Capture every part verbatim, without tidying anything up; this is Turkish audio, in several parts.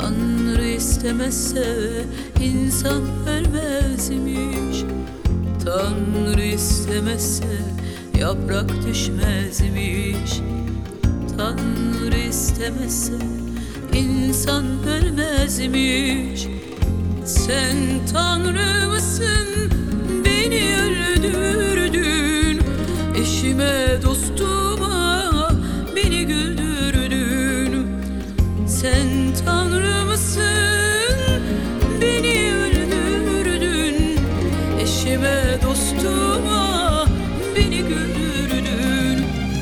Tanrı istemezse insan ölmezmiş. Tanrı istemezse yaprak düşmezmiş. Tanrı istemezse insan ölmezmiş. Sen Tanrı mısın? Beni öldürdün. Eşime, dostuma beni güldürdün. Sen Tanrı mısın? Beni öldürdün. Eşime, dostuma beni güldürdün.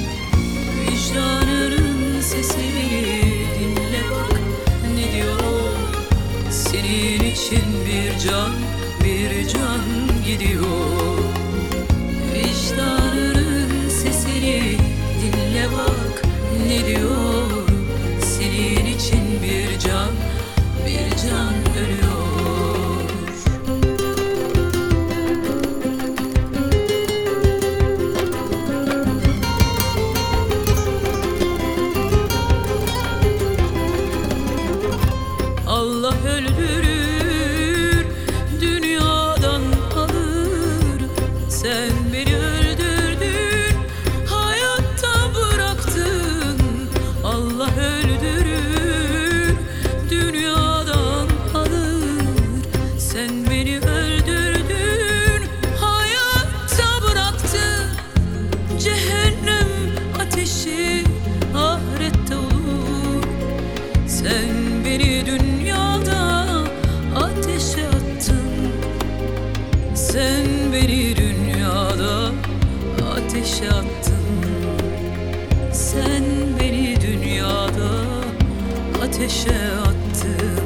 Vicdanının sesini dinle bak ne diyor. Senin için bir can, bir can gidiyor. Vicdanının sesini dinle bak ne diyor. Senin için bir can, bir can ölüyor. Allah öldürür, dünyadan alır. Sen beni öldürdün, hayatta bıraktın. Allah öldürür, dünyadan alır. Sen beni öldürdün, hayatta bıraktın. Cehennem ateşi ahirette olur. Sen beni dünyada ateşe attın. Sen beni dünyada ateşe attın. Sen beni dünyada ateşe attın.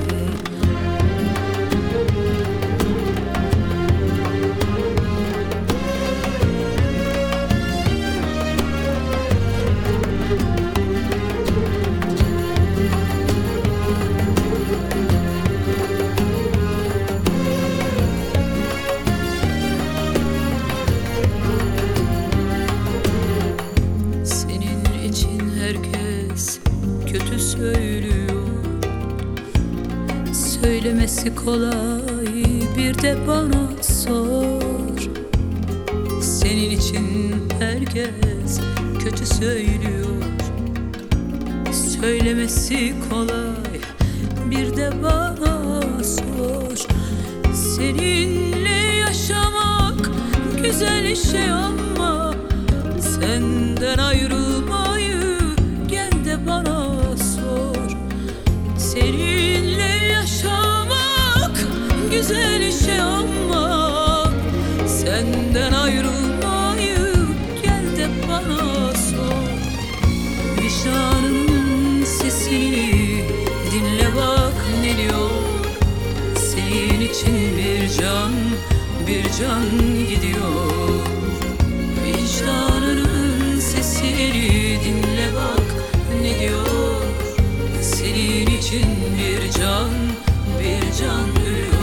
Kötü söylüyor. Söylemesi kolay, bir de bana sor. Senin için herkes kötü söylüyor. Söylemesi kolay, bir de bana sor. Seninle yaşamak güzel şey ama senden ayrılmayı gel de bana sor. Seninle yaşamak güzel şey ama senden ayrılmayı gel de bana sor. Vicdanının sesini dinle bak ne diyor. Senin için bir can, bir can gidiyor. Vicdanının sesini dinle bak ne diyor. Senin için bir can, bir can ölüyor.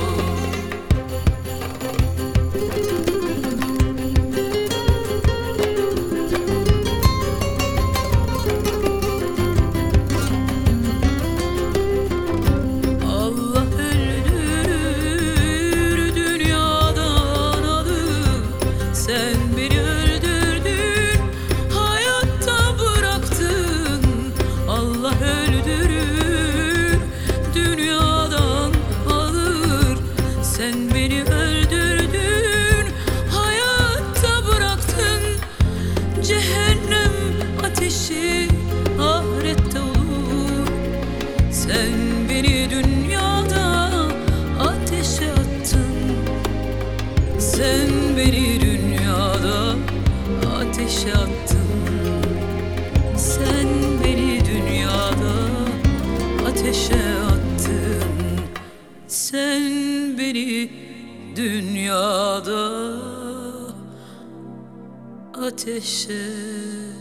Allah öldürür, dünyadan alır. Sen beni öldürdün, hayatta bıraktın. Allah öldürür, dünyadan alır. Sen beni öldürdün, hayatta bıraktın. Cehennem ateşi ahirette olur. Sen beni dünyada ateşe attın. Sen beni dünyada ateşe attın. Sen beni dünyada ateşe attın. Sen beni dünyada ateşe